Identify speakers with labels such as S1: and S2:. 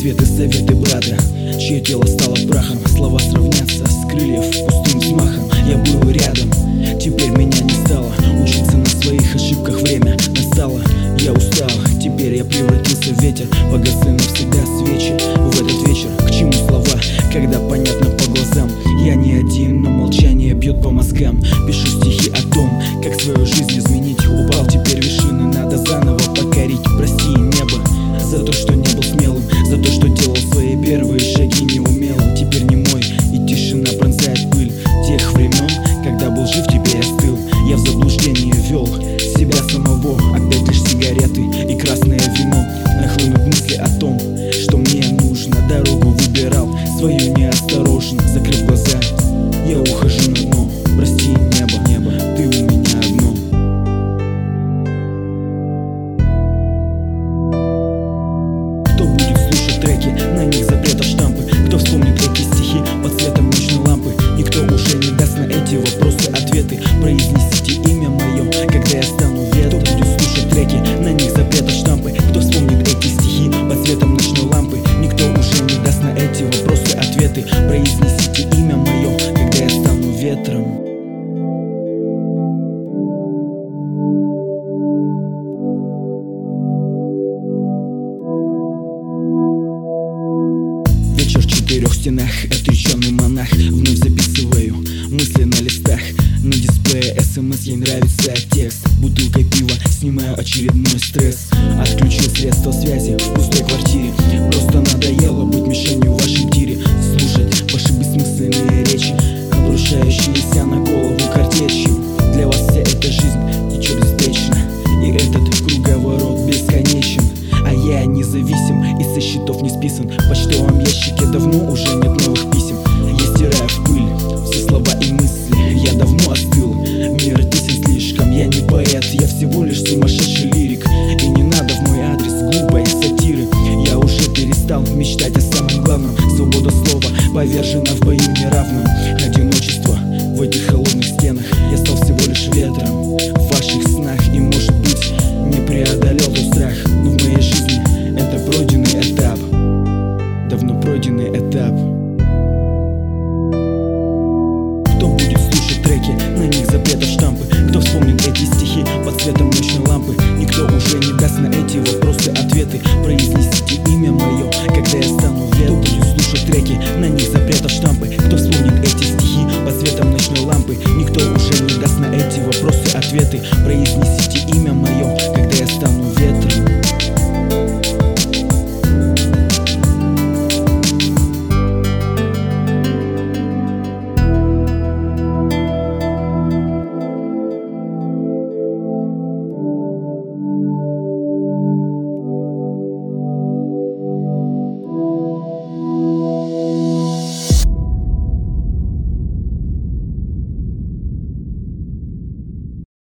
S1: ответы, советы брата, чье тело стало прахом. Слова сравнятся с крыльев пустым взмахом. Я был рядом, теперь меня не стало. Учиться на своих ошибках время настало. Я устал, теперь я превратился в ветер. Погасли навсегда свечи в этот вечер. К чему слова, когда понятно по глазам? Я не один, но молчание бьет по мозгам. Пишу стихи о том, как свою жизнь изменить. Упал, теперь вершины надо заново покорить. Прости, небо, за то, что не был смелым, за то, что делал свои первые шаги неумелым. Теперь не мой, и тишина пронзает пыль тех времен, когда был жив, теперь остыл. Я в заблуждении вел себя самого. Опять лишь сигареты и красное вино. Нахлынут мысли о том, что мне нужно. Дорогу выбирал свою неосторожно. Закрыв глаза, я ухожу на дно. Прости, небо, ты у меня одно. Кто будет слушать треки, на них запретов штампы? Кто вспомнит эти стихи под светом ночной лампы? Никто уже не даст на эти вопросы ответы. Произнесите имя мое, когда я стану ветром. Кто будет слушать треки, на них запретов штампы? Кто вспомнит эти стихи под светом ночной лампы? Никто уже не даст на эти вопросы ответы. Произнесите имя мое, когда я стану ветром. Вечер в 4 стенах, отреченный монах. Вновь записываю мысли на листах. На дисплее СМС, ей нравится текст. Бутылкой пива снимаю очередной стресс. Отключил средства связи в пустой квартире. Просто надоело быть мишенью в вашем тире. Слушать ваши бессмысленные речи, обрушающиеся на голову картечью. Для вас вся эта жизнь течет беспечно, и этот круговорот бесконечен. А я независим и со счетов не списан. В почтовом ящике давно уже нет новых писем. Я стираю в пыль все слова и мысли. Я давно остыл, мир тесен слишком. Я не поэт, я всего лишь сумасшедший лирик. И не надо в мой адрес глупой сатиры. Я уже перестал мечтать о самом главном. Свобода слова повержена в бою неравном. Одиночество в этих холодных стенах. Я стал всего лишь ветром в ваших снах. И может быть не преодолел тот страх, но в моей жизни это пройденный этап. Давно пройденный этап. Кто будет слушать треки, на них запретов штампы? Кто вспомнит эти стихи под светом ночной лампы? Никто уже не даст на эти вопросы ответы. Произнесите имя мое, когда я стану ветром. Кто будет слушать треки, на них запретов штампы? Кто вспомнит эти стихи под светом ночной лампы? Никто уже не даст на эти вопросы ответы. Произнесите